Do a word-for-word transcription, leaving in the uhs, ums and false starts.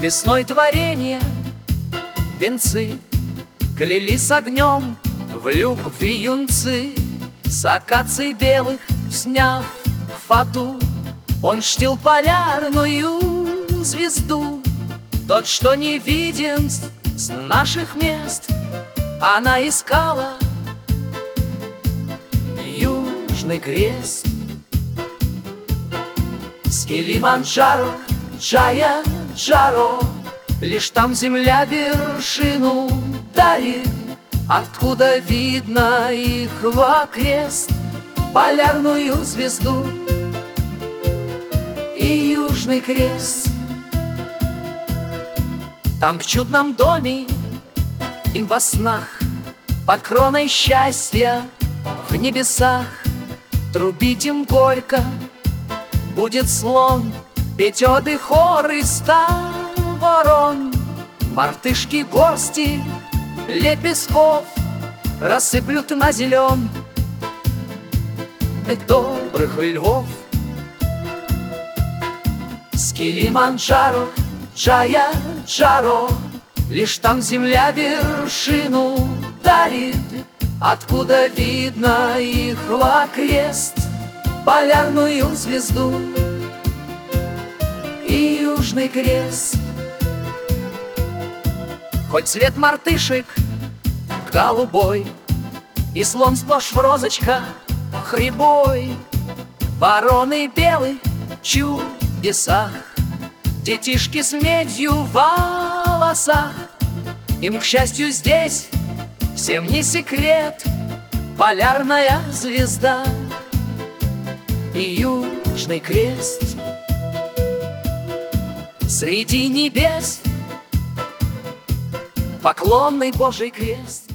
Весной творения венцы клялись огнем в любви юнцы. С акаций белых сняв фату, он чтил полярную звезду. Тот, что не виден с наших мест, она искала Южный Крест. С Килиманджаро, Джая-Джаро, лишь там земля вершину дарит, откуда видно их в окрест, полярную звезду и Южный Крест. Там в чудном доме им во снах, под кроной счастья в небесах, трубить им горько будет слон, петь оды хор и ста ворон. Мартышки горсти лепестков рассыплют на зелен добрых львов. С Килиманджаро, Джая-Джаро, лишь там земля вершину дарит, откуда видно их в окрест, полярную звезду и Южный Крест. Хоть цвет мартышек голубой, и слон сплошь в розочках хребой, вороны белые в чудесах, детишки с медью в волосах. Им, к счастью, здесь всем не секрет, полярная звезда и Южный Крест. Среди небес поклонный Божий крест.